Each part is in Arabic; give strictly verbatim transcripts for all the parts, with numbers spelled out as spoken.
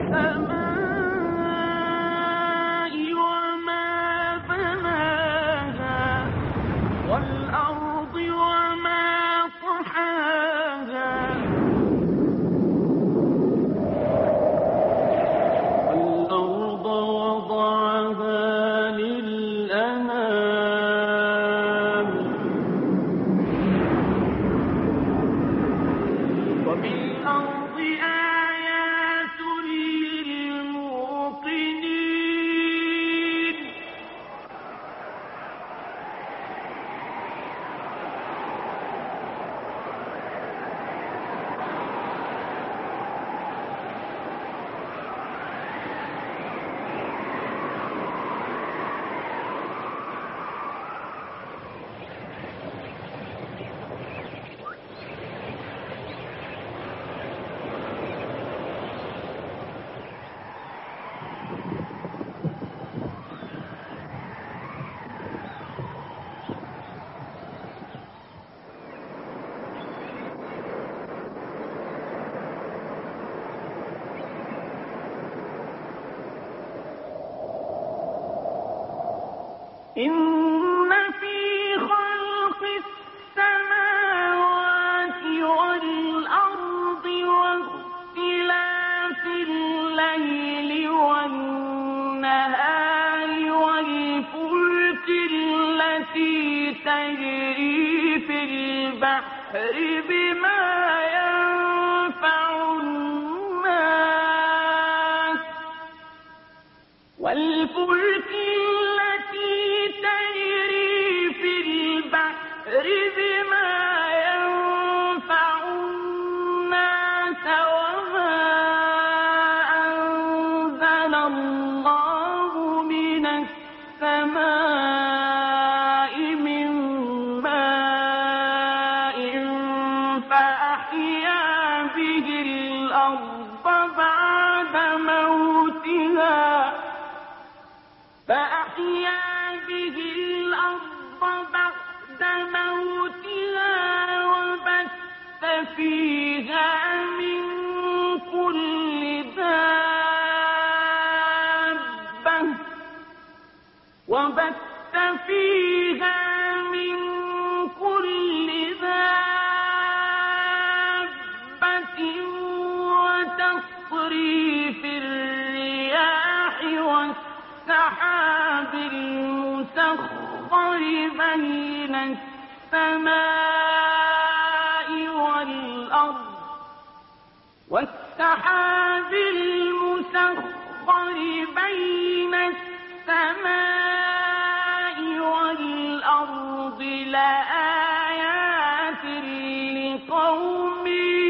إن في خلق السماوات والأرض واختلاف الليل والنهار والفلك التي تجري في البحر بما ينفع الناس والفلك بما ينفع الناس وما أنزل الله من السماء من ماء فأحيا به الأرض بعد موتها فأحيا به الأرض بعد موتها وبث فيها من كل دابة وبث فيها من كل دابة وتصريف الرياح والسحاب المسخر بين السماء والأرض والسحاب المسخر بين السماء والأرض لآيات لقوم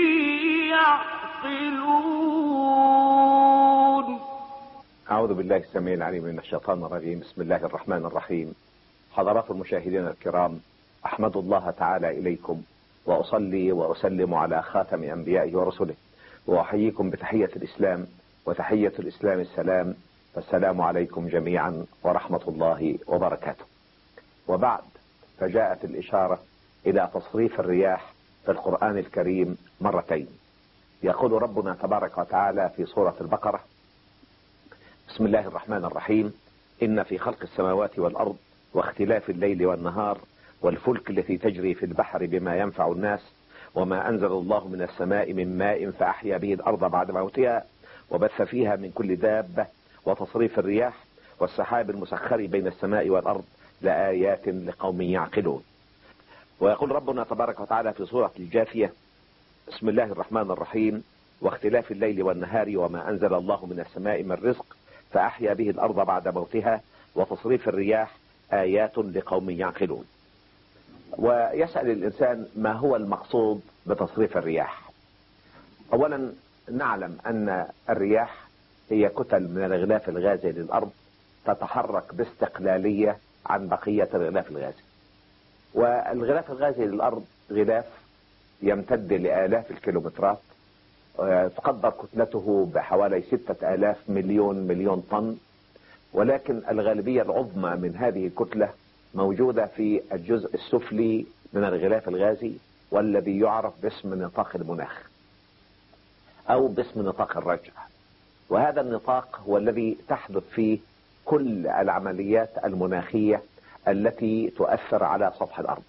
يعقلون. أعوذ بالله السميع العليم من الشيطان الرجيم. بسم الله الرحمن الرحيم. حضرات المشاهدين الكرام، أحمد الله تعالى إليكم وأصلي وأسلم على خاتم أنبيائه ورسله، وأحييكم بتحية الإسلام، وتحية الإسلام السلام، فالسلام عليكم جميعا ورحمة الله وبركاته. وبعد، فجاءت الإشارة إلى تصريف الرياح في القرآن الكريم مرتين. يقول ربنا تبارك وتعالى في سورة البقرة: بسم الله الرحمن الرحيم: إن في خلق السماوات والأرض واختلاف الليل والنهار والفلك التي تجري في البحر بما ينفع الناس وما أنزل الله من السماء من ماء فأحيا به الأرض بعد موتها وبث فيها من كل دابة وتصريف الرياح والسحاب المسخر بين السماء والأرض لآيات لقوم يعقلون. ويقول ربنا تبارك وتعالى في سورة الجاثية: بسم الله الرحمن الرحيم: واختلاف الليل والنهار وما أنزل الله من السماء من رزق فأحيا به الأرض بعد موتها وتصريف الرياح آيات لقوم يعقلون. ويسأل الإنسان: ما هو المقصود بتصريف الرياح؟ أولا، نعلم أن الرياح هي كتل من الغلاف الغازي للأرض تتحرك باستقلالية عن بقية الغلاف الغازي. والغلاف الغازي للأرض غلاف يمتد لآلاف الكيلومترات، تقدر كتلته بحوالي ستة آلاف مليون مليون طن، ولكن الغالبية العظمى من هذه الكتلة موجودة في الجزء السفلي من الغلاف الغازي، والذي يعرف باسم نطاق المناخ أو باسم نطاق الرجع. وهذا هذا النطاق هو الذي تحدث فيه كل العمليات المناخية التي تؤثر على سطح الأرض.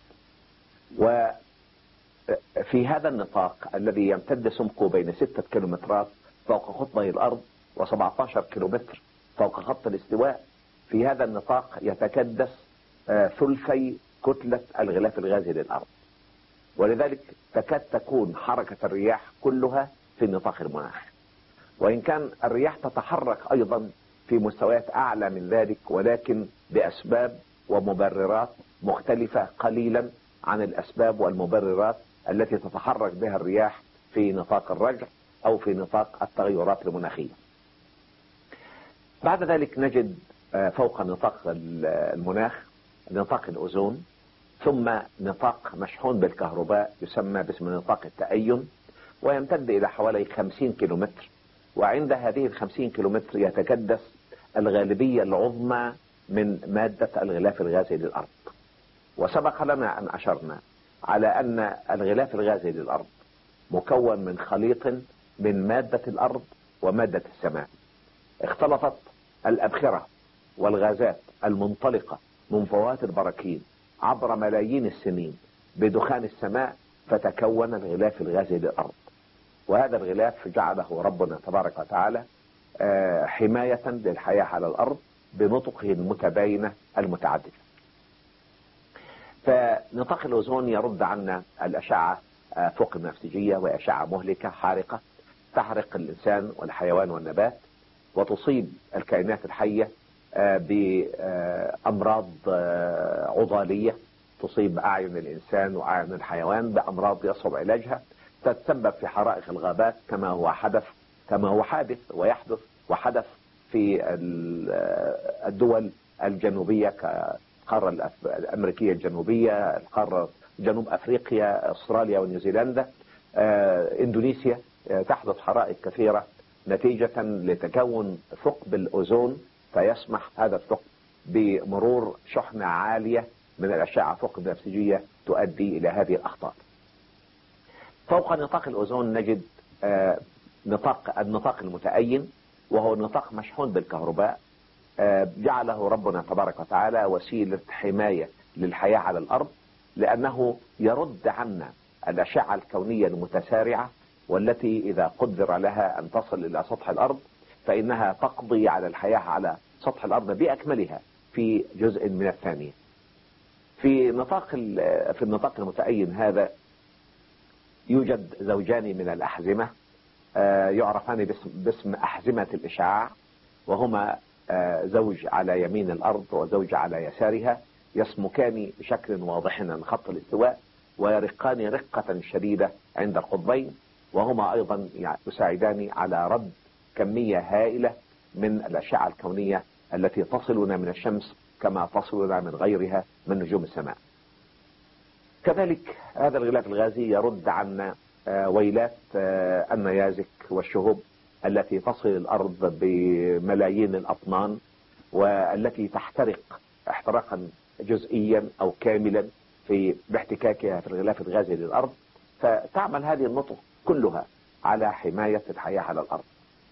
وفي هذا النطاق الذي يمتد سمكه بين ستة كيلومترات فوق قطبي الأرض وسبعة عشر كيلومتر فوق خط الاستواء، في هذا النطاق يتكدس ثلثي كتلة الغلاف الغازي للأرض، ولذلك تكاد تكون حركة الرياح كلها في نطاق المناخ، وإن كان الرياح تتحرك أيضا في مستويات أعلى من ذلك، ولكن بأسباب ومبررات مختلفة قليلا عن الأسباب والمبررات التي تتحرك بها الرياح في نطاق الرجع أو في نطاق التغيرات المناخية. بعد ذلك نجد فوق نطاق المناخ نطاق الأوزون، ثم نطاق مشحون بالكهرباء يسمى باسم نطاق التأين، ويمتد إلى حوالي خمسين كيلومتر، وعند هذه الخمسين كيلومتر يتكدس الغالبية العظمى من مادة الغلاف الغازي للأرض. وسبق لنا أن أشرنا على أن الغلاف الغازي للأرض مكون من خليط من مادة الأرض ومادة السماء. اختلطت الأبخرة والغازات المنطلقة من فوات البراكين عبر ملايين السنين بدخان السماء فتكون الغلاف الغازي للأرض، وهذا الغلاف جعله ربنا تبارك وتعالى حماية للحياة على الأرض بنطقه المتباينة المتعددة. فنطاق الأوزون يرد عنا الأشعة فوق البنفسجية، وأشعة مهلكة حارقة تحرق الإنسان والحيوان والنبات، وتصيب الكائنات الحية بأمراض عضالية، تصيب أعين الإنسان وأعين الحيوان بأمراض يصعب علاجها، تتسبب في حرائق الغابات كما هو حدث كما هو حادث ويحدث وحدث في الدول الجنوبية كالقارة الأمريكية الجنوبية، القارة جنوب أفريقيا، أستراليا ونيوزيلندا، إندونيسيا، تحدث حرائق كثيرة نتيجة لتكون ثقب الأوزون، فيسمح هذا الثقب بمرور شحنة عالية من الأشعة فوق البنفسجية تؤدي إلى هذه الأخطار. فوق نطاق الأوزون نجد نطاق النطاق المتأين، وهو نطاق مشحون بالكهرباء، جعله ربنا تبارك وتعالى وسيلة حماية للحياة على الأرض، لأنه يرد عنا الأشعة الكونية المتسارعة، والتي إذا قدر لها أن تصل إلى سطح الأرض فإنها تقضي على الحياة على سطح الأرض بأكملها في جزء من الثانية. في نطاق في النطاق المتأين هذا يوجد زوجان من الأحزمة يعرفان باسم, باسم أحزمة الإشعاع، وهما زوج على يمين الأرض وزوج على يسارها، يسمكان بشكل واضح عن خط الاستواء، ويرقان رقة شديدة عند القطبين، وهما أيضا يساعدان على رد كمية هائلة من الأشعة الكونية التي تصلنا من الشمس كما تصلنا من غيرها من نجوم السماء. كذلك هذا الغلاف الغازي يرد عنا ويلات النيازك والشهب التي تصل الأرض بملايين الأطنان، والتي تحترق احتراقا جزئيا أو كاملا في باحتكاكها في الغلاف الغازي للأرض، فتعمل هذه النطق كلها على حماية الحياة على الأرض.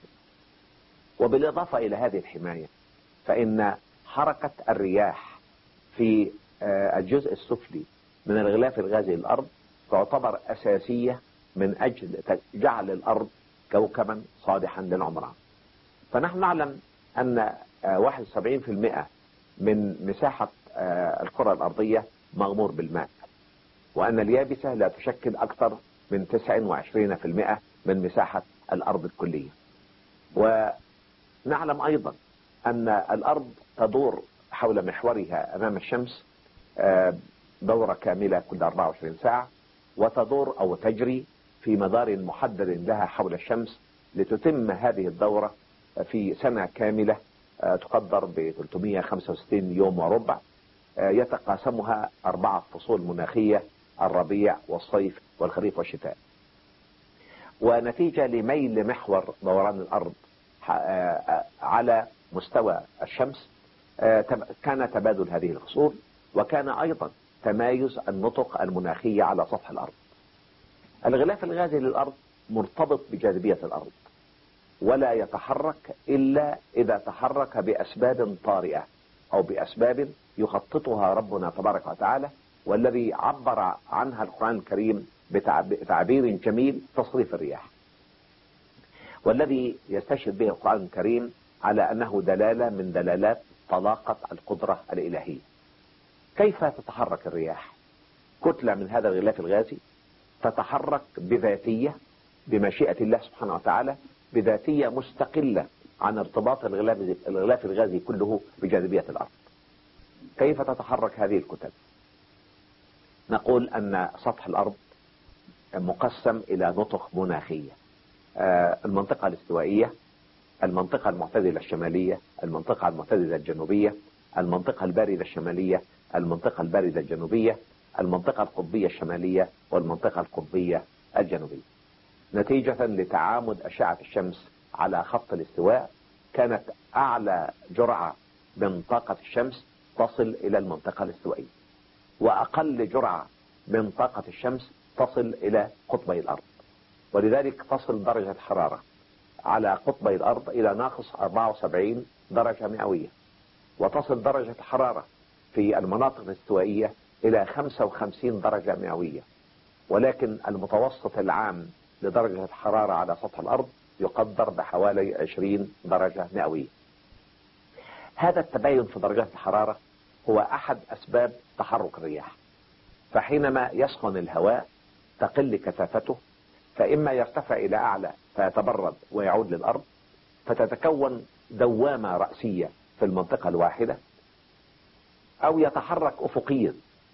وبالإضافة إلى هذه الحماية فإن حركة الرياح في الجزء السفلي من الغلاف الغازي للأرض تعتبر أساسية من أجل جعل الأرض كوكبا صالحا للعمران. فنحن نعلم أن واحد وسبعين بالمئة من مساحة الكرة الأرضية مغمور بالماء، وأن اليابسة لا تشكل أكثر من تسعة وعشرين بالمئة من مساحة الأرض الكلية. ونعلم أيضا أن الأرض تدور حول محورها أمام الشمس دورة كاملة كل أربعة وعشرين ساعة، وتدور أو تجري في مدار محدد لها حول الشمس لتتم هذه الدورة في سنة كاملة تقدر ب ثلاثمئة وخمسة وستين يوم وربع، يتقاسمها أربعة فصول مناخية: الربيع والصيف والخريف والشتاء. ونتيجة لميل محور دوران الأرض على مستوى الشمس كان تبادل هذه الفصول، وكان أيضا تمايز النطق المناخية على سطح الأرض. الغلاف الغازي للأرض مرتبط بجاذبية الأرض، ولا يتحرك إلا إذا تحرك بأسباب طارئة أو بأسباب يخططها ربنا تبارك وتعالى، والذي عبر عنها القرآن الكريم بتعبير جميل: تصريف الرياح، والذي يستشهد به القرآن الكريم على أنه دلالة من دلالات طلاقة القدرة الإلهية. كيف تتحرك الرياح؟ كتلة من هذا الغلاف الغازي تتحرك بذاتية بمشيئة الله سبحانه وتعالى، بذاتية مستقلة عن ارتباط الغلاف الغازي كله بجاذبية الأرض. كيف تتحرك هذه الكتل؟ نقول أن سطح الأرض مقسم إلى نطق مناخية: المنطقة الاستوائية، المنطقة المعتدلة الشمالية، المنطقة المعتدلة الجنوبية، المنطقة الباردة الشمالية، المنطقة الباردة الجنوبية، المنطقة القطبية الشمالية، والمنطقة القطبية الجنوبية. نتيجة لتعامد أشعة الشمس على خط الاستواء، كانت أعلى جرعة من طاقة الشمس تصل إلى المنطقة الاستوائية، وأقل جرعة من طاقة الشمس تصل إلى قطبي الأرض. ولذلك تصل درجة حرارة على قطبي الأرض إلى ناقص أربعة وسبعين درجة مئوية، وتصل درجة حرارة في المناطق الاستوائية إلى خمسة وخمسين درجة مئوية، ولكن المتوسط العام لدرجة الحرارة على سطح الأرض يقدر بحوالي عشرين درجة مئوية. هذا التباين في درجات الحرارة هو أحد أسباب تحرك الرياح. فحينما يسخن الهواء تقل كثافته، فإما يرتفع إلى أعلى فيتبرد ويعود للأرض، فتتكون دوامة رأسية في المنطقة الواحدة، أو يتحرك أفقيا،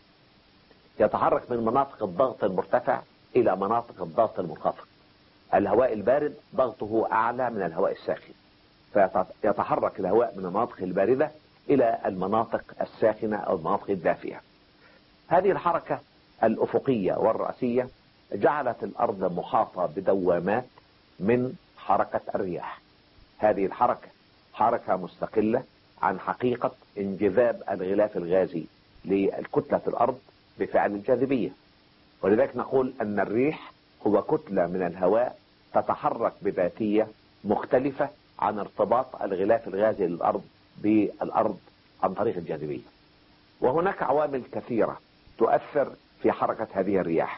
يتحرك من مناطق الضغط المرتفع إلى مناطق الضغط المنخفض. الهواء البارد ضغطه أعلى من الهواء الساخن، فيتحرك الهواء من المناطق الباردة إلى المناطق الساخنة أو المناطق الدافئة. هذه الحركة الأفقية والرأسية جعلت الأرض محاطة بدوامات من حركة الرياح. هذه الحركة حركة مستقلة عن حقيقة انجذاب الغلاف الغازي للكتلة الأرض بفعل الجاذبية. ولذلك نقول أن الريح هو كتلة من الهواء تتحرك بذاتية مختلفة عن ارتباط الغلاف الغازي للأرض بالأرض عن طريق الجاذبية. وهناك عوامل كثيرة تؤثر في حركة هذه الرياح.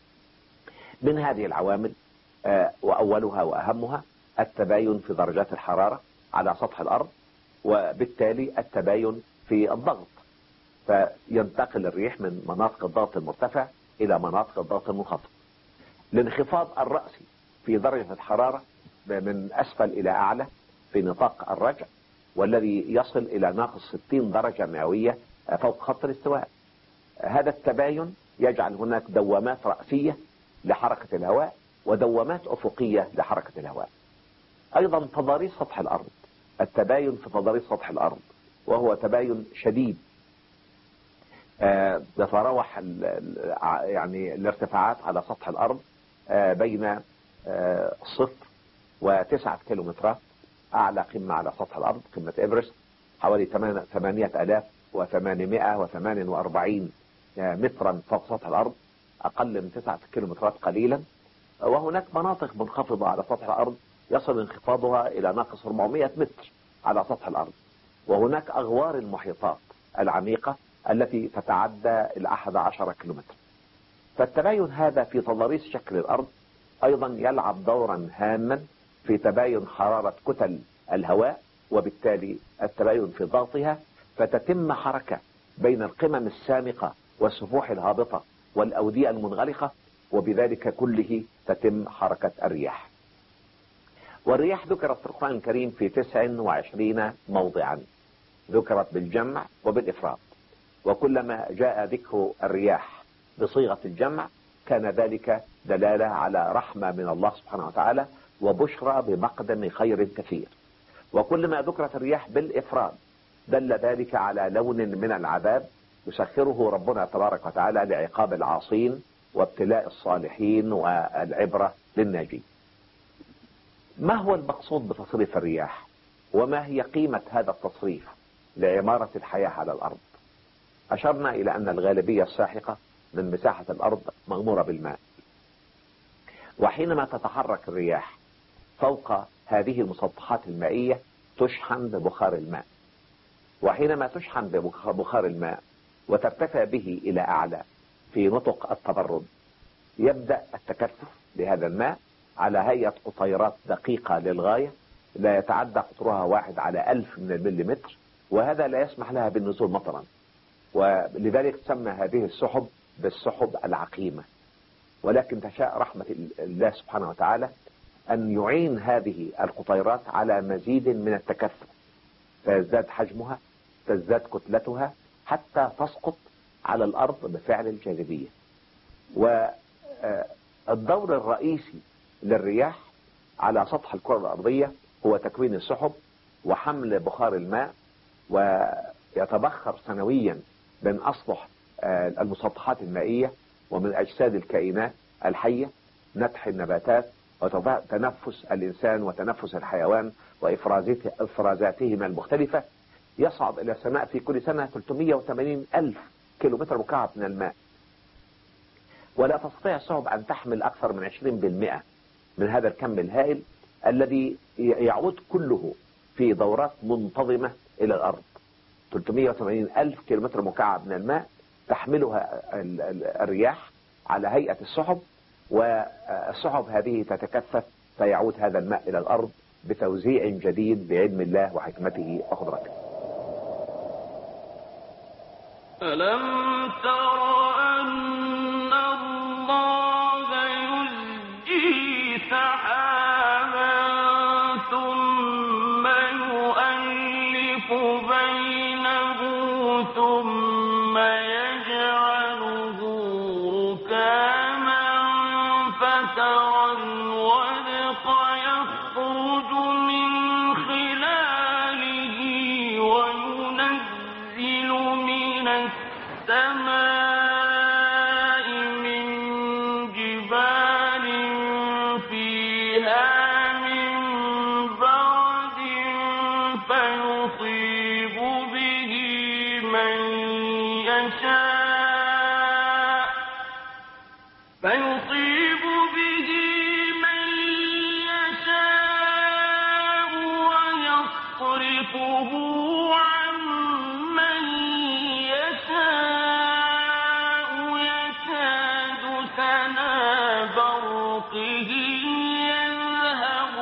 من هذه العوامل وأولها وأهمها التباين في درجات الحرارة على سطح الأرض، وبالتالي التباين في الضغط، فينتقل الريح من مناطق الضغط المرتفع إلى مناطق الضغط المنخفض. الانخفاض الرأسي في درجة الحرارة من أسفل إلى أعلى في نطاق الرجع، والذي يصل إلى ناقص ستين درجة مئوية فوق خط الاستواء. هذا التباين يجعل هناك دوامات رأسية لحركة الهواء ودوامات أفقية لحركة الهواء. أيضا تضاريس سطح الأرض، التباين في تضاريس سطح الأرض وهو تباين شديد، يتراوح يعني الارتفاعات على سطح الأرض بين صفر وتسعة كيلومترات. أعلى قمة على سطح الأرض قمة إيفرست حوالي ثمانية آلاف وثمانمائة وثمانية وأربعين مترا فوق سطح الأرض، أقل من تسعة كيلومترات قليلا. وهناك مناطق منخفضة على سطح الأرض يصل انخفاضها إلى ناقص أربعمائة متر على سطح الأرض. وهناك أغوار المحيطات العميقة التي تتعدى الأحد عشر كيلومتر. فالتباين هذا في تضاريس شكل الأرض أيضا يلعب دورا هاما في تباين حرارة كتل الهواء، وبالتالي التباين في ضغطها، فتتم حركة بين القمم السامقة والسفوح الهابطة والأودية المنغلقة، وبذلك كله تتم حركة الرياح. والرياح ذكرت في القرآن الكريم في تسع وعشرين موضعا، ذكرت بالجمع وبالإفراد، وكلما جاء ذكر الرياح بصيغة الجمع كان ذلك دلالة على رحمة من الله سبحانه وتعالى وبشرى بمقدم خير كثير. وكلما ذكرت الرياح بالإفراد دل ذلك على لون من العذاب يسخره ربنا تبارك وتعالى لعقاب العاصين وابتلاء الصالحين والعبرة للناجين. ما هو المقصود بتصريف الرياح؟ وما هي قيمة هذا التصريف لعمارة الحياة على الأرض؟ أشرنا إلى أن الغالبية الساحقة من مساحة الأرض مغمورة بالماء، وحينما تتحرك الرياح فوق هذه المسطحات المائية تشحن ببخار الماء، وحينما تشحن ببخار الماء وترتفع به إلى أعلى في نطق التبرد، يبدأ التكثف لهذا الماء على هيئة قطيرات دقيقة للغاية لا يتعدى قطرها واحد على ألف من المليمتر، وهذا لا يسمح لها بالنزول مطرا، ولذلك تسمى هذه السحب بالسحب العقيمة. ولكن تشاء رحمة الله سبحانه وتعالى أن يعين هذه القطيرات على مزيد من التكثف، فيزداد حجمها، تزداد كتلتها، حتى تسقط على الأرض بفعل الجاذبية. والدور الرئيسي للرياح على سطح الكرة الأرضية هو تكوين السحب وحمل بخار الماء، ويتبخر سنويا من أسطح المسطحات المائية ومن أجساد الكائنات الحية، نتح النباتات وتنفس الإنسان وتنفس الحيوان وإفرازاتهما المختلفة، يصعد إلى السماء في كل سنة ثلاثمائة وثمانين ألف كيلومتر مكعب من الماء، ولا تستطيع السحب أن تحمل أكثر من عشرين بالمئة من هذا الكم الهائل الذي يعود كله في دورات منتظمة إلى الأرض. ثلاثمائة وثمانين ألف كيلومتر مكعب من الماء تحملها الرياح على هيئة السحب، والسحب هذه تتكثف فيعود هذا الماء إلى الأرض بتوزيع جديد بعلم الله وحكمته وقدرته. ألم تر أن الله يزجي سحابا ثم يؤلف بينه ثم يجعله ركاما فترى الودق يخرج من خلاله وينزل من السماء من جبال فيها من برد فيصيب به من يشاء فيصيب به من يشاء ويصرفه عن من يشاء يكاد سنا برقه يذهب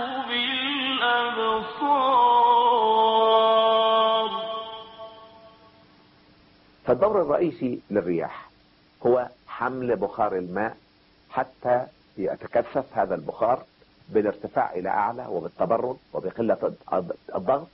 بالأبصار. فالدور الرئيسي للرياح هو حمل بخار الماء حتى يتكثف هذا البخار بالارتفاع إلى أعلى وبالتبرد وبقلة الضغط،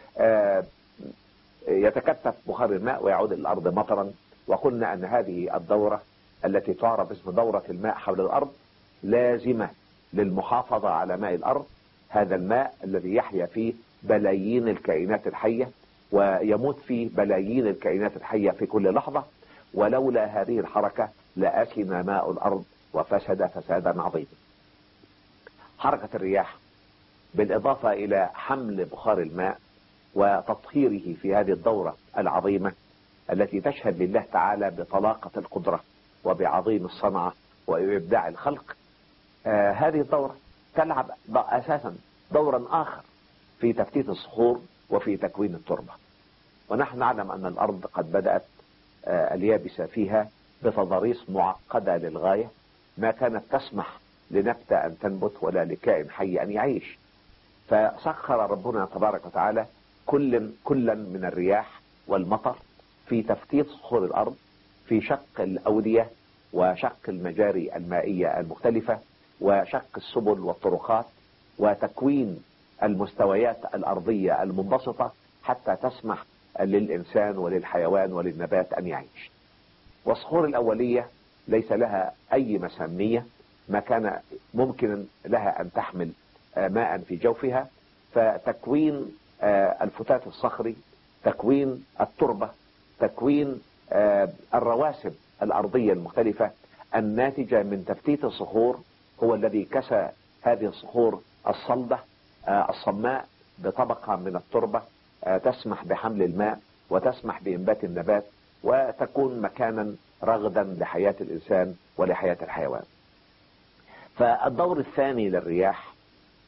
يتكثف بخار الماء ويعود إلى الأرض مطرا. وقلنا أن هذه الدورة التي تعرف باسم دورة الماء حول الأرض لازمة للمحافظة على ماء الأرض، هذا الماء الذي يحيا فيه بلايين الكائنات الحية ويموت فيه بلايين الكائنات الحية في كل لحظة، ولولا هذه الحركة لأسن ماء الأرض وفسد فسادا عظيما. حركة الرياح بالإضافة إلى حمل بخار الماء وتطهيره في هذه الدورة العظيمة التي تشهد لله تعالى بطلاقة القدرة وبعظيم الصنعة وإبداع الخلق، آه هذه الدورة تلعب أساسا دورا آخر في تفتيت الصخور وفي تكوين التربة. ونحن نعلم أن الأرض قد بدأت آه اليابسة فيها بتضاريس معقدة للغاية، ما كانت تسمح لنبتة أن تنبت ولا لكائن حي أن يعيش، فسخر ربنا تبارك وتعالى كل كلا من الرياح والمطر في تفتيت صخور الأرض، في شق الأودية وشق المجاري المائية المختلفة وشق السبل والطرقات وتكوين المستويات الأرضية المنبسطة حتى تسمح للإنسان وللحيوان وللنبات أن يعيش. والصخور الأولية ليس لها أي مسامية، ما كان ممكنا لها أن تحمل ماء في جوفها، فتكوين الفتات الصخري، تكوين التربة، تكوين الرواسب الأرضية المختلفة الناتجة من تفتيت الصخور هو الذي كسى هذه الصخور الصلبة الصماء بطبقة من التربة تسمح بحمل الماء وتسمح بإنبات النبات وتكون مكانا رغدا لحياة الإنسان ولحياة الحيوان. فالدور الثاني للرياح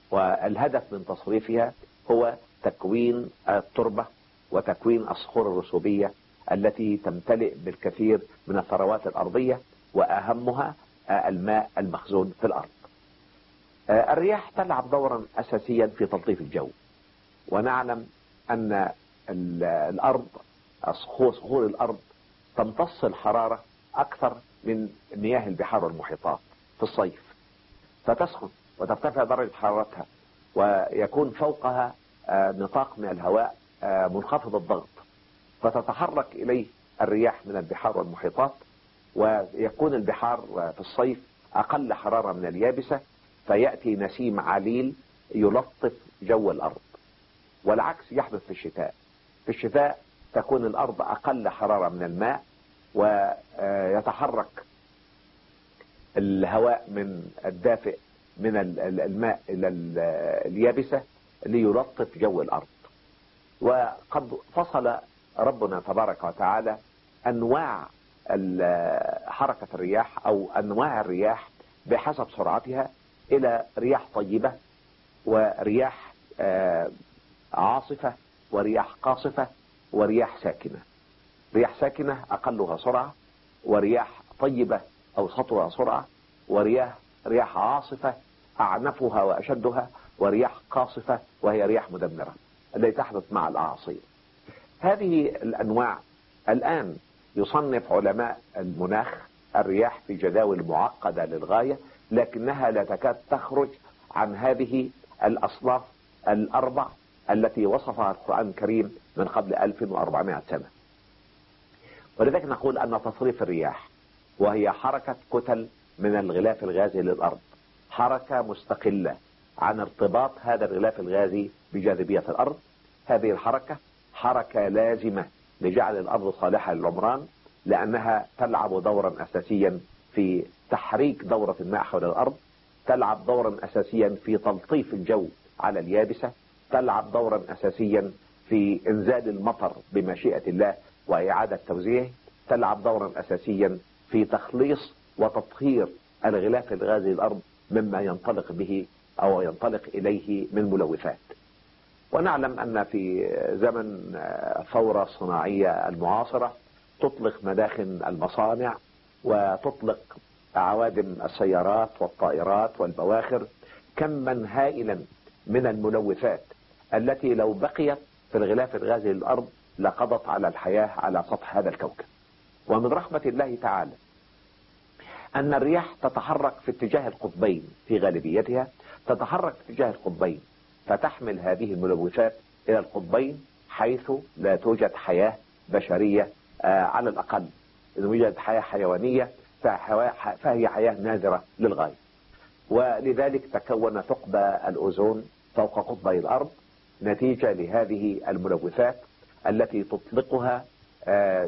والهدف من تصريفها هو تكوين التربة وتكوين الصخور الرسوبية التي تمتلئ بالكثير من الثروات الأرضية، وأهمها الماء المخزون في الأرض. الرياح تلعب دورا أساسيا في تلطيف الجو، ونعلم أن الأرض صخور صخور الأرض تمتص الحرارة أكثر من مياه البحار والمحيطات في الصيف، فتسخن وترتفع درجة حرارتها، ويكون فوقها نطاق من الهواء منخفض الضغط، فتتحرك إليه الرياح من البحار والمحيطات، ويكون البحار في الصيف أقل حرارة من اليابسة، فيأتي نسيم عليل يلطف جو الأرض. والعكس يحدث في الشتاء. في الشتاء تكون الأرض أقل حرارة من الماء، ويتحرك الهواء من الدافئ من الماء إلى اليابسة ليلطف جو الأرض. وقد فصل ربنا تبارك وتعالى أنواع حركة الرياح أو أنواع الرياح بحسب سرعتها إلى رياح طيبة، ورياح عاصفة، ورياح قاصفة، ورياح ساكنة. رياح ساكنة أقلها سرعة، ورياح طيبة أوسطها سرعة، ورياح رياح عاصفة أعنفها وأشدها، ورياح قاصفة وهي رياح مدمرة التي تحدث مع الأعاصير. هذه الأنواع الآن يصنف علماء المناخ الرياح في جداول معقدة للغاية، لكنها لا تكاد تخرج عن هذه الأصناف الأربع التي وصفها القرآن الكريم من قبل ألف وأربعمائة سنة. ولذلك نقول أن تصريف الرياح، وهي حركة كتل من الغلاف الغازي للأرض، حركة مستقلة عن ارتباط هذا الغلاف الغازي بجاذبية الأرض. هذه الحركة حركة لازمة لجعل الأرض صالحة للعمران، لأنها تلعب دورا أساسيا في تحريك دورة الماء حول الأرض، تلعب دورا أساسيا في تلطيف الجو على اليابسة، تلعب دورا أساسيا في إنزال المطر بمشيئة الله وإعادة توزيعه، تلعب دورا أساسيا في تخليص وتطهير الغلاف الغازي للأرض مما ينطلق به أو ينطلق إليه من ملوثات. ونعلم أن في زمن الثورة الصناعية المعاصرة تطلق مداخن المصانع وتطلق عوادم السيارات والطائرات والبواخر كما هائلا من الملوثات التي لو بقيت في الغلاف الغازي للأرض لقضت على الحياة على سطح هذا الكوكب. ومن رحمة الله تعالى أن الرياح تتحرك في اتجاه القطبين، في غالبيتها تتحرك في اتجاه القطبين، فتحمل هذه الملوثات إلى القطبين حيث لا توجد حياة بشرية، آه على الأقل إذا وجدت حياة حيوانية فهي حياة نادرة للغاية. ولذلك تكون ثقب الأوزون فوق قطبي الأرض نتيجة لهذه الملوثات التي تطلقها آه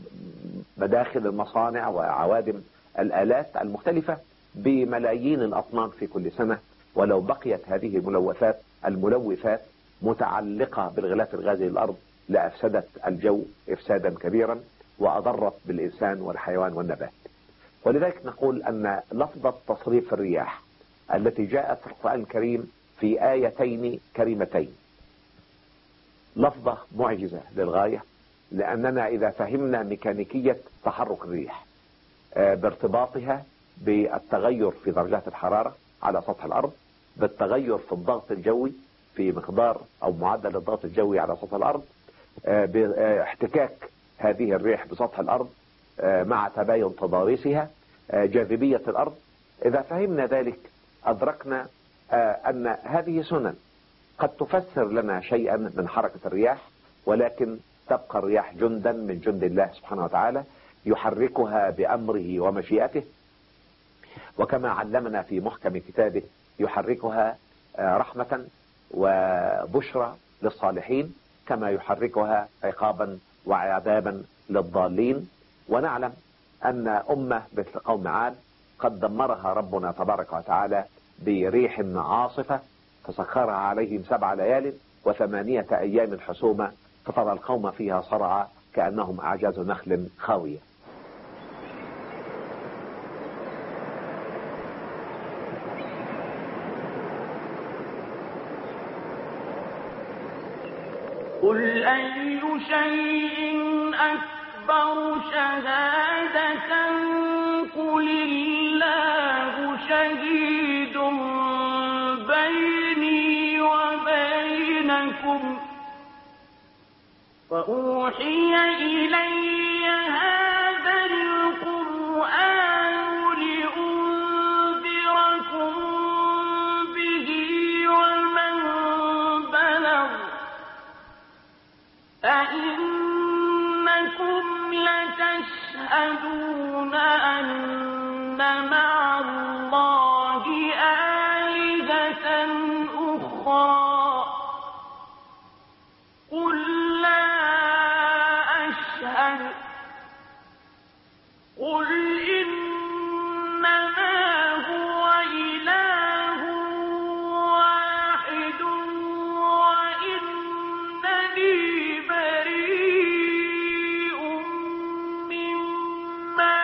مداخل المصانع وعوادم الآلات المختلفة بملايين الأطنان في كل سنة. ولو بقيت هذه الملوثات الملوثات متعلقة بالغلاف الغازي للأرض لأفسدت الجو إفسادا كبيرا وأضرت بالإنسان والحيوان والنبات. ولذلك نقول أن لفظة تصريف الرياح التي جاءت في القرآن الكريم في آيتين كريمتين لفظة معجزة للغاية، لأننا إذا فهمنا ميكانيكية تحرك الريح بارتباطها بالتغير في درجات الحرارة على سطح الأرض، بالتغير في الضغط الجوي في مقدار أو معدل الضغط الجوي على سطح الأرض، باحتكاك هذه الريح بسطح الأرض مع تباين تضاريسها، جاذبية الأرض، إذا فهمنا ذلك أدركنا أن هذه سنن قد تفسر لنا شيئا من حركة الرياح، ولكن تبقى الرياح جندا من جند الله سبحانه وتعالى يحركها بأمره ومشيئته، وكما علمنا في محكم كتابه يحركها رحمة وبشرى للصالحين كما يحركها عقابا وعذابا للضالين. ونعلم أن أمة مثل قوم عاد قد دمرها ربنا تبارك وتعالى بريح عاصفة فسخرها عليهم سبع ليال وثمانية أيام حسوما فترى القوم فيها صرعى كأنهم أعجاز نخل خاوية. قل أي شيء أكبر شهادة قل الله شهيد بيني وبينكم فأوحي إلي هذا القرآن لأنذركم به ومن بلغ أئنكم لتشهدون أن مع الله آلهة أخرى قل لا أشهد قل إنما هو إله واحد وإنني بريء مما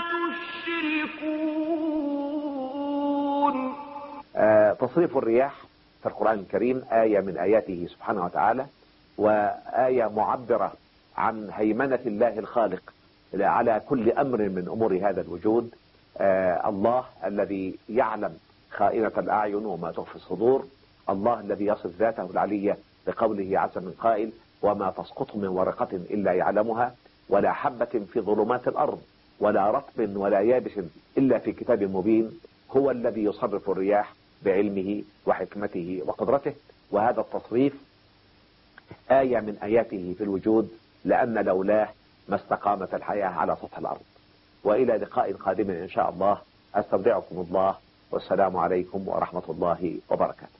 تشركون. آه تصريف الرياح في القرآن الكريم آية من آياته سبحانه وتعالى، وآية معبرة عن هيمنة الله الخالق على كل أمر من أمور هذا الوجود. آه الله الذي يعلم خائنة الأعين وما تخفي الصدور، الله الذي يصف ذاته العلية بقوله عز من قائل وما تسقط من ورقة إلا يعلمها ولا حبة في ظلمات الأرض ولا رطب ولا يابس إلا في كتاب مبين. هو الذي يصرف الرياح بعلمه وحكمته وقدرته، وهذا التصريف آية من آياته في الوجود، لأن لولاه ما استقامت الحياة على سطح الأرض. وإلى لقاء قادم إن شاء الله، أستودعكم الله والسلام عليكم ورحمة الله وبركاته.